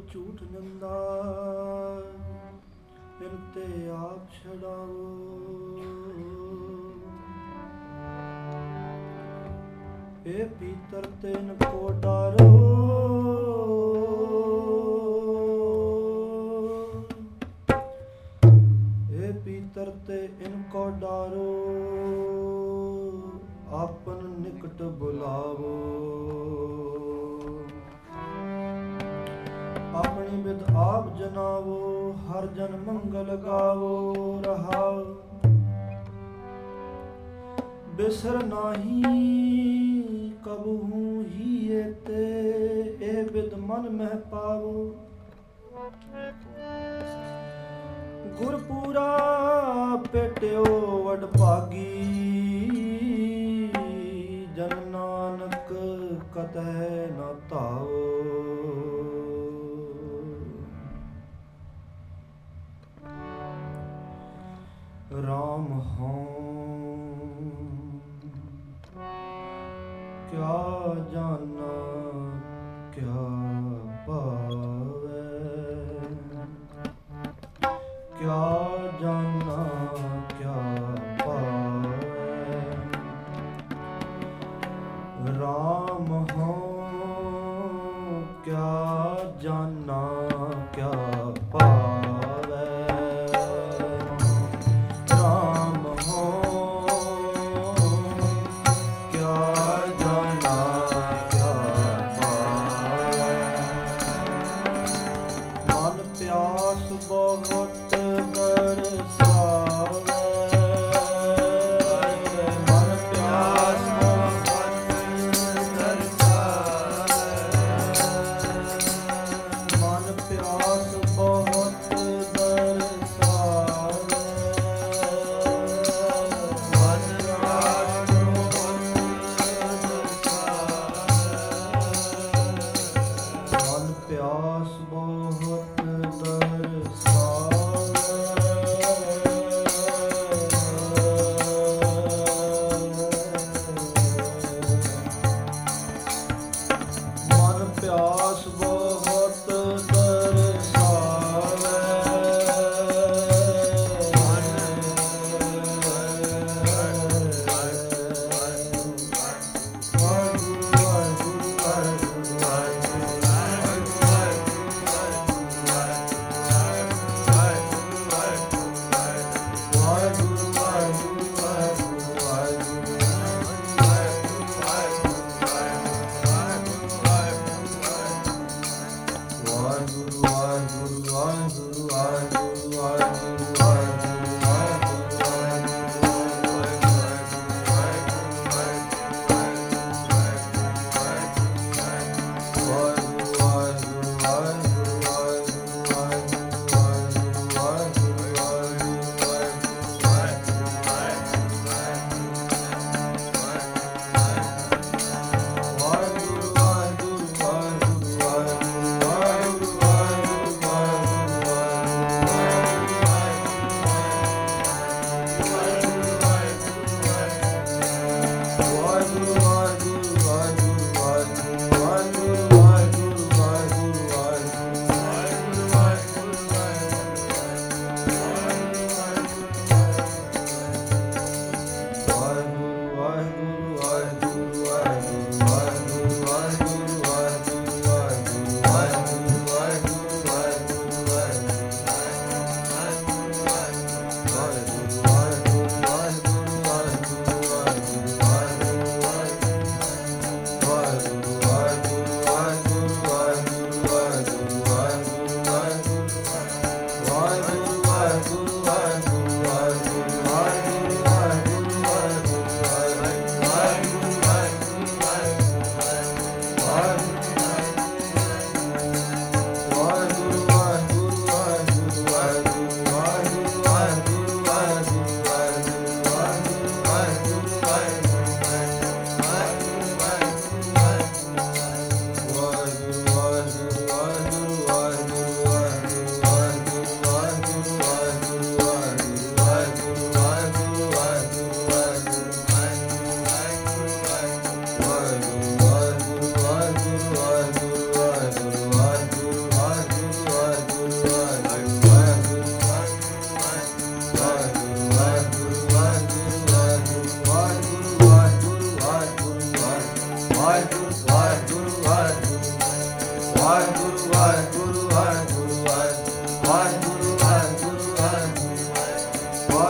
ਝੂਠ ਨਿੰਦਾ, ਇਨ ਤੇ ਆਪ ਛਡਾਵੋ। ਇਹ ਪੀਤਰ ਤੈਨ ਕੋ ਡਾਰੋ, ਇਹ ਪੀਤਰ ਤੇ ਇਨਕੋ ਡਾਰੋ, ਆਪਨ ਨਿਕਟ ਬੁਲਾਵੋ। ਆਪਣੀ ਵਿਦ ਆਪ ਜਨਾਵੋ, ਹਰ ਜਨ ਮੰਗਲ ਗਾਵੋ। ਰਹਾਉ ਬਿਸਰ ਨਾਹੀ ਕਬਹੂ ਹੀ ਤੇ, ਇਹ ਬਿਦ ਮਨ ਮਹਿ ਪਾਵੋ। ਗੁਰਪੂਰਾ ਪੇਟਿਓ ਵਡਭਾਗੀ, ਜਨ ਨਾਨਕ ਕਤਹਿ ਨ ਧਾਵੋ। ਰਾਮ ਹਉ ਕਿਆ ਜਾਨਾ ਕਿਆ ਪਾਵੈ, ਕਿਆ ਜਾਨਾ ਕਿਆ ਪਾਵੈ। ਰਾਮ ਹਉ ਕਿਆ ਜਾਨਾ ਕਿਆ ਪਾਵੈ। ਰਾਮ ਹਉ ਕਿਆ ਜਾਨਾ ਕਿਆ ਪਾਵੈ। ਮਨ ਪਿਆਸ ਬਹੁਤ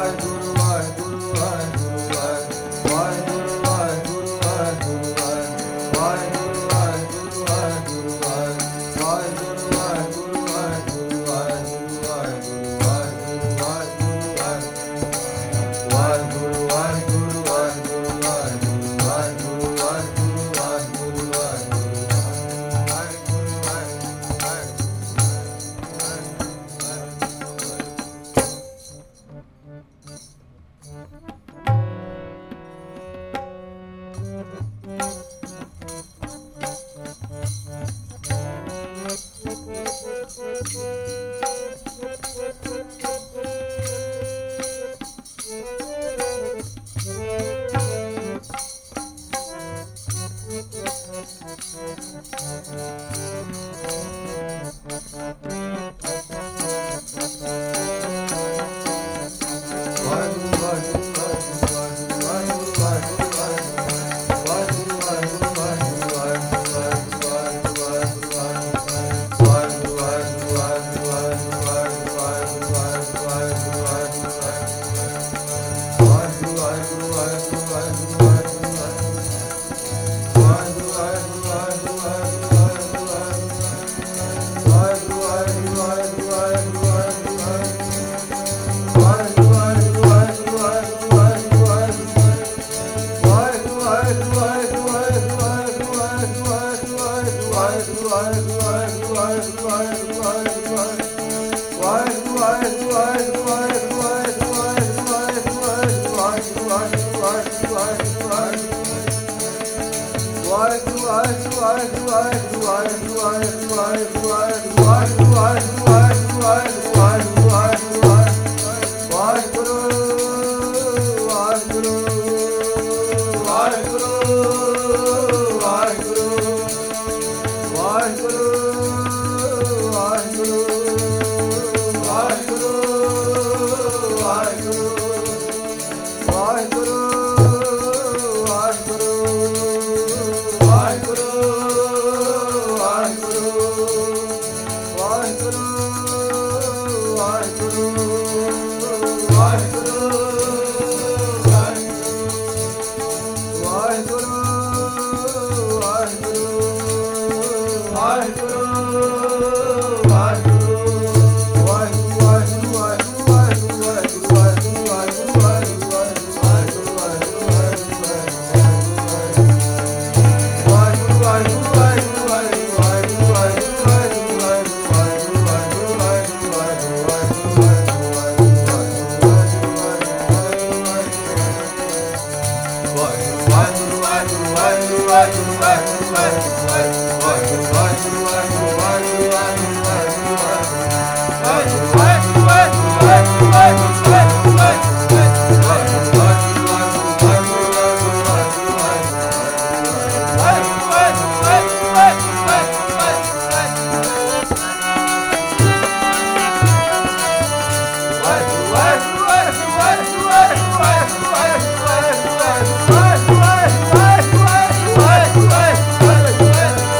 Vai,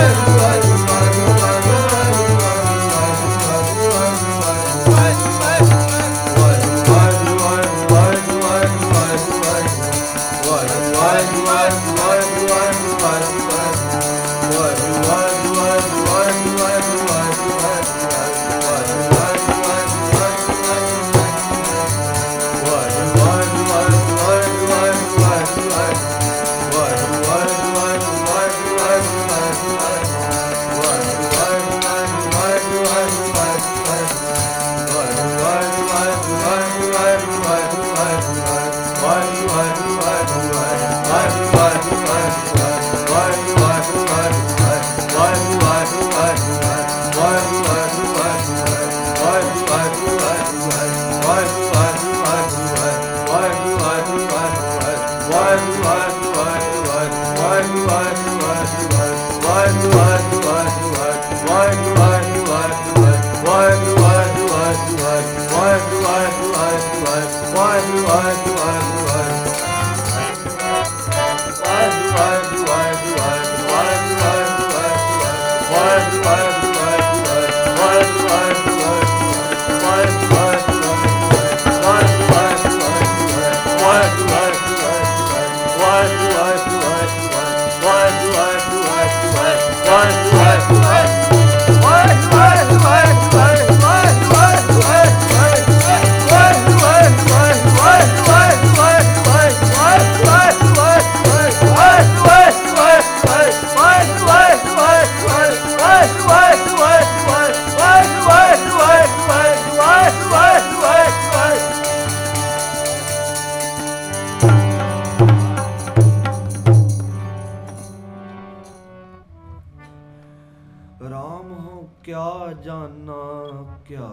राम हो क्या जाना क्या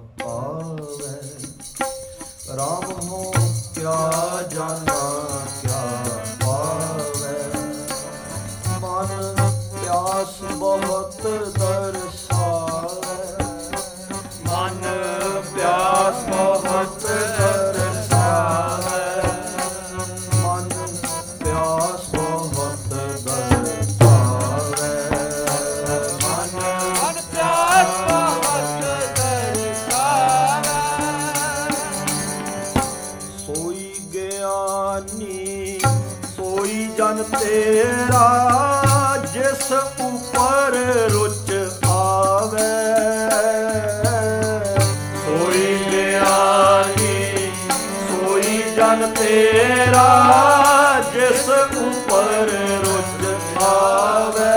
पावे, राम हो क्या जाना क्या पावे, मन प्यास बहुत दर्शावे, मन प्यास बहुत दर्शावे, मन प्यास बहुत दर्शावे, मन प्यास बहुत दर्शावे। सोई ज्ञानी सोई जन तेरा, जिस ऊपर रुच आवे, सोई ज्ञानी सोई जन तेरा, जिस ऊपर रुच आवे।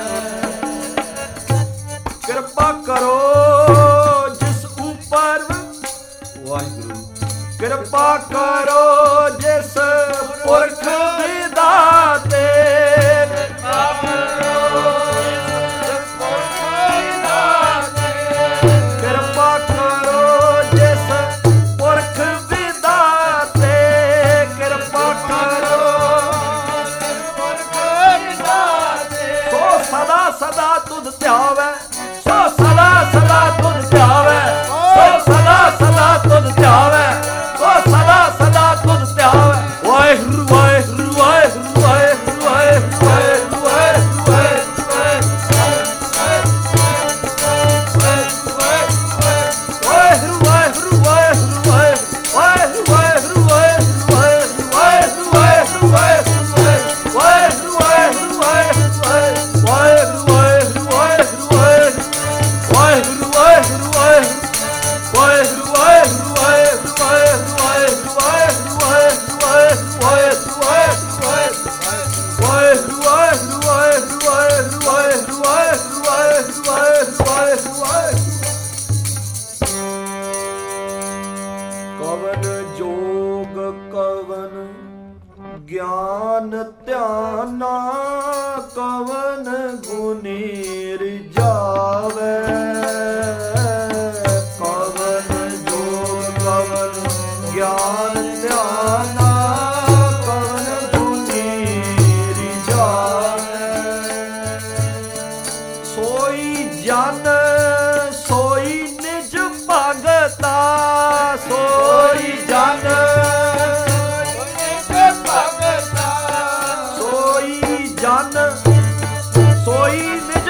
कृपा करो जिस ऊपर, वाहिगुरु कृपा करो जिस पुरख विधाते, कृपा करो जिस पुरख विधाते, कृपा करो जिस पुरख विधाते, कृपा करो जिस पुरख विधाते। सो सदा सदा तुध ध्यावै, सो सदा सदा तुध ध्यावै, सो सदा सदा तुध ध्यावै, सो सदा सदा तुध ध्यावै। वाहिगुरु वाहिगुरु वाहिगुरु वाहिगुरु वाहिगुरु वाहिगुरु कवन जोग कवन ज्ञान ध्याना, कवन गुनीर जावे, कवन जोग कवन ज्ञान ध्याना, कवन गुनीर जावे। सोई जन सोई निज भगता, सोई जन निज भगता, सोई जन सोई निज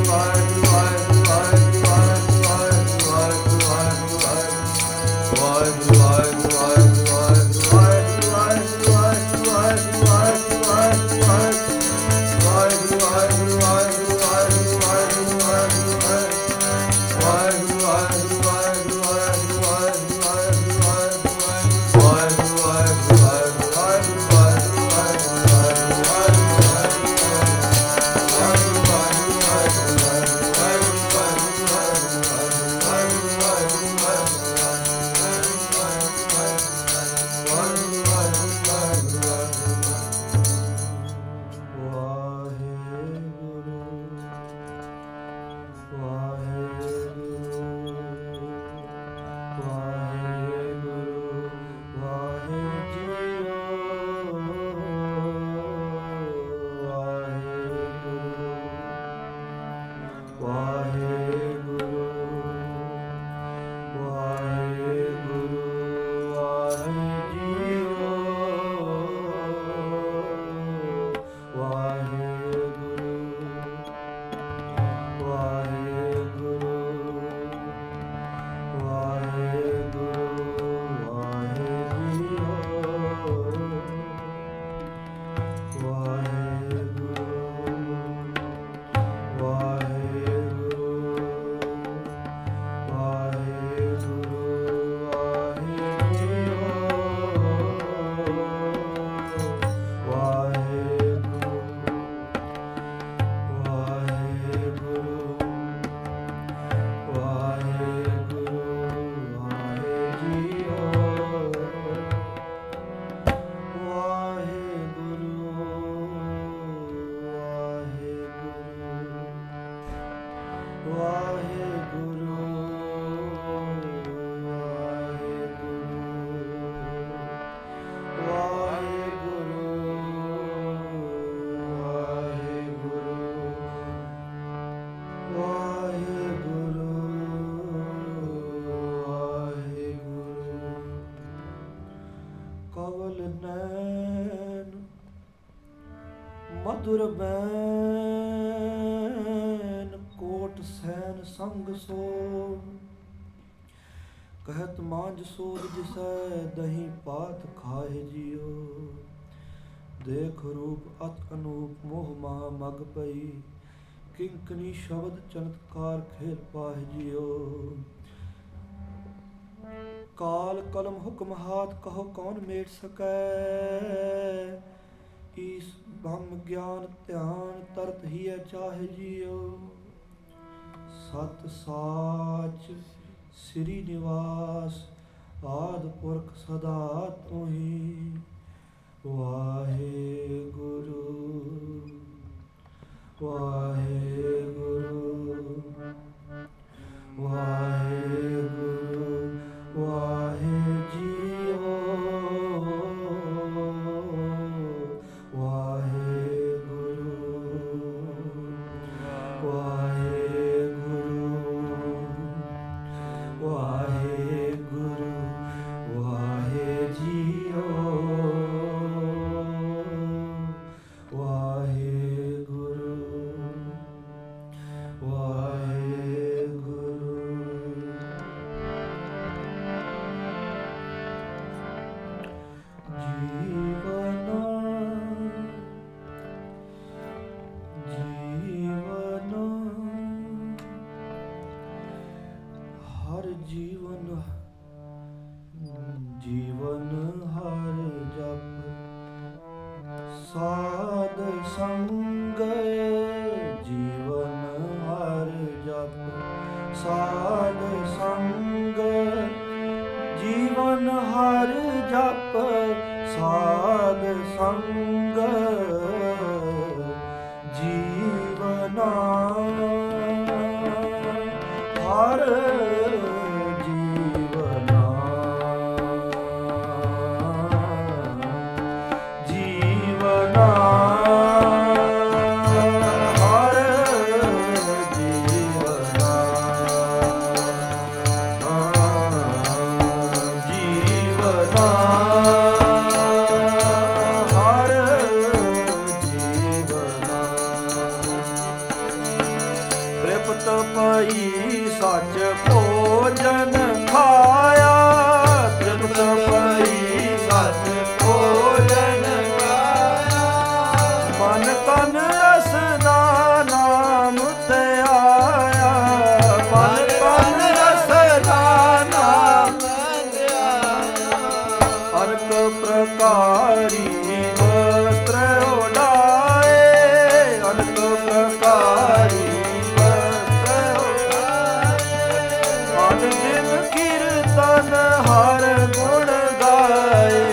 ਦੁਰਬੈਨ ਕੋਟ ਸੈਨ ਸੰਗ ਸੋ। ਕਹਿਤ ਮਾਂਜ ਸੋਧ ਜਿਸੈ ਦਹੀਂ ਪਾਤ ਖਾਏ ਜਿਉ। ਦੇਖ ਰੂਪ ਅਤ ਅਨੂਪ ਮੋਹ ਮਾਹ ਮਗ ਪਈ। ਕਿੰਕਨੀ ਸ਼ਬਦ ਚਮਤਕਾਰ ਖੇਲ ਪਾਹਿ ਜਿਉ। ਕਾਲ ਕਲਮ ਹੁਕਮ ਹਾਥ ਕਹੋ ਕੌਣ ਮੇਟ ਸਕੈ। ਈਸ ਬ੍ਰਹਮ ਗਿਆਨ ਧਿਆਨ ਤਰਤ ਹੀ ਚਾਹੇ ਜਿਉ। ਸਤ ਸਾਚ ਸ੍ਰੀ ਨਿਵਾਸ ਆਦਿ ਪੁਰਖ ਸਦਾ ਤੁਹੀ। ਵਾਹਿਗੁਰੂ ਵਾਹਿਗੁਰੂ ਵਾਹਿਗੁਰੂ ਵਾਹਿ ਜੀਓ। ਵਾਹਿਗੁਰੂ ਵਾਹਿਗੁਰੂ ਵਾਹਿਗੁਰੂ ਵਾਹਿ ਜੀਓ। ਵਾਹਿਗੁਰੂ ਵਾਹਿਗੁਰੂ। ਜੀਵਨ ਹਰ ਜਪ ਸਾਧ ਸੰਗ। ਜੀਵਨ ਹਰ ਜਪ ਸਾਧ ਸੰਗ। ਜੀਵਨ ਹਰ ਜਪ ਸਾਧ ਸੰਗ। ਜੀਵਨਾ ਹਰ ਸੱਚ ਭੋਜਨ ਖਾਇਆ। ਤ੍ਰਿਪਤ ਪਈ ਸੱਚ ਭੋਜਨ ਖਾਇਆ। ਮਨ ਤਨ ਰਸਨਾ ਨਾਮ ਧਿਆਇਆ। ਮਨ ਤਨ ਰਸਨਾ ਨਾਮ ਧਿਆਇਆ। ਅਨਕ ਪ੍ਰਕਾਰੀ ਵਸਤਰ ਉਡਾਏ। ਅਨਕ ਪ੍ਰਕਾਰੀ ਕੀਰਤਨ ਹਰ ਗੁਣ ਗਾਏ।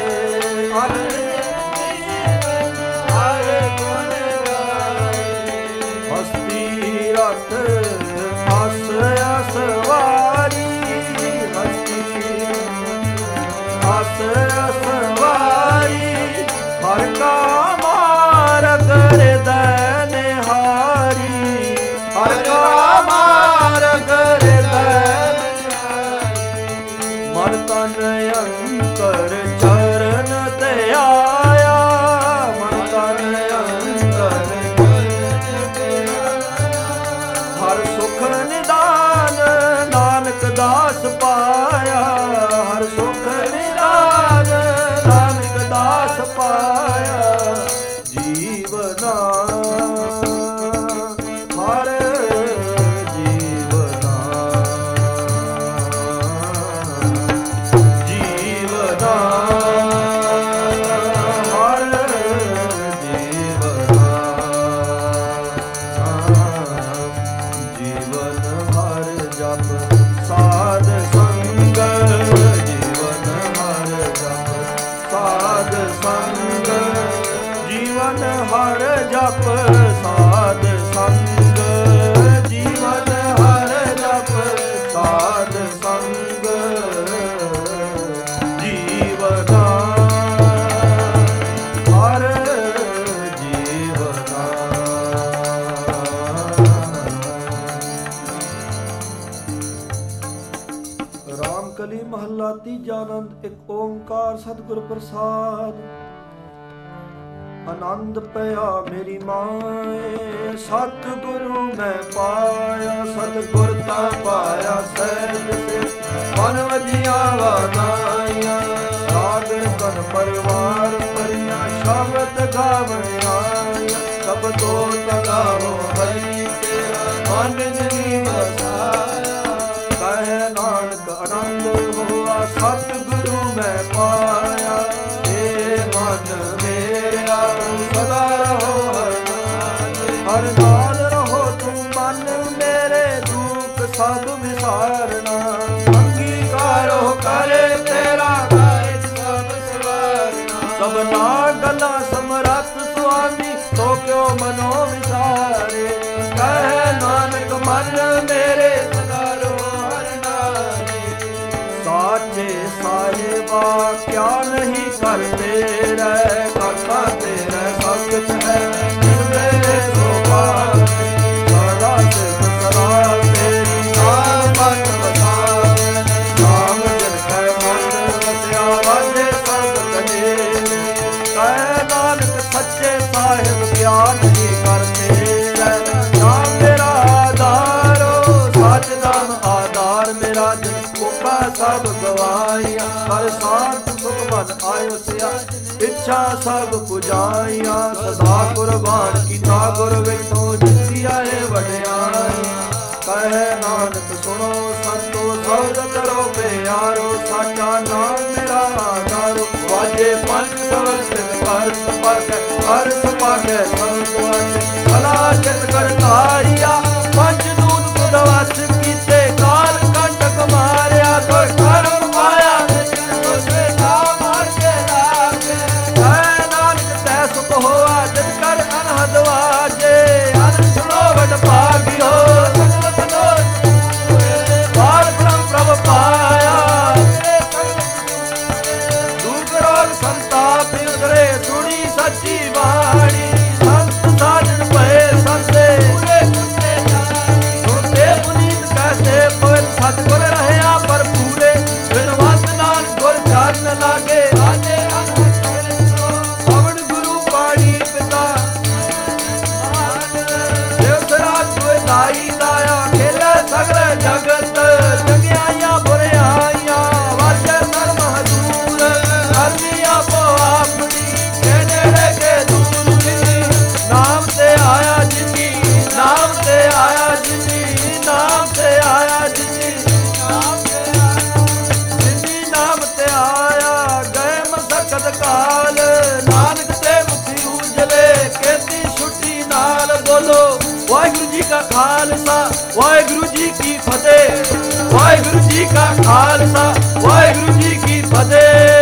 ਹਰ ਗੁਣ ਗਾਏ। ਹਸਤੀ ਰਤ ਹਸ ਅਸਵਾਰੀ। ਹਸਤੀ ਹਸ ਅਸਵਾਰੀ। ਹਰ ਕਾ ਮਾਰਗ ਹਿਰਦੈ ਨਿਹਾਰੀ। ਹਰ ਕਾ ਮਾਰਗ ਹਿਰਦੈ ਮਨ ਤਨ ਅੰਤਰ ਚਰਨ ਧਿਆਇਆ। ਮਨ ਤਨ ਅੰਤਰ ਹਰ ਸੁਖ ਨਿਦਾਨ ਨਾਨਕ ਦਾਸ ਪਾਇਆ। ਹਰ ਸੁਖ ਨਿਦਾਨ ਨਾਨਕ ਦਾਸ ਪਾਇਆ। ਜੀਵਨਾ ਹਰ ਹਰ ਜਪ ਸਾਧ ਸੰਗ। ਜੀਵਨ ਹਰ ਜਪ ਸਾਧ ਸੰਗ। ਜੀਵਨਾ ਹਰ ਜੀਵਨਾ। ਰਾਮ ਕਲੀ ਮਹੱਲਾ ਤੀਜਾ। ਆਨੰਦ ਇੱਕ ਓੰਕਾਰ ਸਤਿਗੁਰ ਪ੍ਰਸਾਦ। ਆਨੰਦ ਪਿਆ ਮੇਰੀ ਮਾਏ, ਸਤਿਗੁਰੂ ਮੈਂ ਪਾਇਆ, ਸਤਿਗੁਰ ਤਾਂ ਪਾਇਆ ਸਹਿਜ ਸੇ, ਮਨ ਵਜੀਆਂ ਵਾਦਾਈਆਂ, ਰਾਗਣ ਕਨ ਪਰਿਵਾਰ ਪਰੀਆਂ, ਸ਼ਬਦ ਗਾਵਣ ਆਇਆ, ਸਭ ਤੋਂ ਤਗਾਵੋ ਹਰੀ ਤੇਰਾ, ਮਨ ਜੀ ਵਸਾਇਆ, ਕਹੇ ਨਾਨਕ ਆਨੰਦ ਹੋਆ, ਸਤਿਗੁਰੂ ਮੈਂ ਪਾਇਆ, ਏ ਮਨ ਮੇਰਾ ਸਦਾ ਰਹੋ ਹਰ ਨਾਲ ਰਹੋ ਤੂੰ ਮਨ ਮੇਰੇ, ਦੁੱਖ ਸਭ ਵਿਸਾਰਨਾ, ਅੰਗੀਕਾਰੋ ਕਰੇ ਤੇਰਾ ਕਾਇਦ ਸਭ ਸਵਾਰਨਾ, ਸਭਨਾ ਗੱਲਾਂ ਸਮਰੱਥ ਸੁਆਮੀ, ਤੋ ਕਿਉ ਮਨੋ ਵਿਸਾਰੇ, ਕਹੇ ਨਾਨਕ ਮਨ ਮੇਰੇ ਸਦਾ ਰਹੋ ਹਰ ਨਾਲੇ, ਸਾਚੇ ਸਾਹਿਬਾ ਕਿਆ ਨਹੀਂ ਕਰਦੇ ਰਹਿ, ਕਰਤਾ ਤੇਰਾ ਸਭ ਕੁਛ ਹੈ, ਮੇਰੇ ਸੋਭਾ ਸਦਾ ਸਿਰ ਸਦਾ ਤੇਰੀ, ਨਾਮ ਮਨ ਵਸਾਵੇ, ਨਾਮ ਜਨ ਕੈ ਮਨ ਵਸਿਆ, ਵਾਜੇ ਸਭ ਕਹੇ, ਕਹੇ ਨਾਨਕ ਸੱਚੇ ਸਾਹਿਬ ਕਿਆ ਨਹੀਂ ਕਰਦੇ ਰਹਿ, ਨਾਮ ਮੇਰਾ ਆਧਾਰੋ, ਸੱਚ ਨਾਮ ਆਧਾਰ ਮੇਰਾ, ਜਨ ਕੋਪਾ ਸਭ ਗਵਾਈਆਂ, ਹਰ ਸਾਥ ਸੁਖ ਮਨ ਆਇਓ ਸਿਆ, ਇੱਛਾ ਸਭ ਪੁਜਾਈਆਂ, ਸਦਾ ਕੁਰਬਾਨ ਕੀਤਾ ਗੁਰ ਵਿਟੋ, ਜਿਤੀ ਆਏ ਵਡਿਆਈ, ਕਹੇ ਨਾਨਕ ਸੁਣੋ ਸੰਤੋ ਸਬਦ ਕਰੋ ਪਿਆਰੋ, ਸਾਚਾ ਨਾਮ ਮੇਰਾ ਆਧਾਰੋ, ਵਾਜੇ ਪੰਜ ਸਵਰ ਸਿਰ ਪਰ ਸਪਾਕੇ, ਹਰ ਸਪਾਕੇ ਸਭ ਵਾਜੇ, ਭਲਾ ਚਿਤ ਕਰਤਾਰੀਆ, ਪੰਜ ਦੂਤ ਕੁਦਵਸ ਕੀਤੇ, ਕਾਲ ਕੰਟਕ ਮਾਰਿਆ, ਤੋ ਕਰਮ ਪਾਇਆ ਹੋਆ, ਜਿਤ ਕਰ ਅਨਹਦ ਵਾਜੇ, ਅਨੰਦ ਸੁਣੋ ਵਡ ਭਾਗਿਓ, ਪਾਰ ਬ੍ਰਹਮ ਪ੍ਰਭ ਪਾਇਆ, ਦੁਖ ਰੋਗ ਸੰਤਾਪ ਉਤਰੇ, ਸੁਣੀ ਸੱਚੀ ਬਾਣੀ, ਸੰਤ ਸਾਜਨ ਭਏ ਸੰਤੇ, ਸੁਣਦੇ ਪੁਨੀਤ ਕੈਸੇ ਪਵਿੱਤ, ਸਤਿਗੁਰ ਰਹਿਆ ਪਰ ਪੂਰੇ, ਬਿਨਵੰਤ ਨਾਨਕ ਗੁਰ ਚਰਨ ਲਾਗੇ, ਰਾਜੇ ਦਾਈ ਦਾਇਆ ਖੇਲੇ ਸਗਲੇ ਜਗਤ, ਚੰਗਿਆਈਆਂ ਬੁਰਿਆਈਆਂ, ਵਾਜੇ ਧਰਮ ਹਜ਼ੂਰ, ਕਰਨੀ ਆਪੋ ਆਪਣੀ, ਕੇ ਨੇੜੇ ਕੇ ਦੂਰ ਜਿਨੀ, ਨਾਮ ਤੇ ਆਇਆ ਜਿਨੀ, ਨਾਮ ਤੇ ਆਇਆ ਜਿਨੀ, ਨਾਮ ਤੇ ਆਇਆ ਜਿਨੀ, ਜਿਨੀ ਨਾਮ ਤੇ ਆਇਆ, ਗਏ ਮਸਕਤ ਕਾਲ, ਨਾਨਕ ਤੇ ਮੁਖੀ ਉਜਲੇ, ਕੀਤੀ ਛੁੱਟੀ ਨਾਲ, ਬੋਲੋ ਵਾਹਿਗੁਰੂ ਜੀ ਕਾ ਖਾਲਸਾ, ਵਾਹਿਗੁਰੂ ਜੀ ਕੀ ਫਤਿਹ, ਵਾਹਿਗੁਰੂ ਜੀ ਕਾ ਖਾਲਸਾ, ਵਾਹਿਗੁਰੂ ਜੀ ਕੀ ਫਤਿਹ।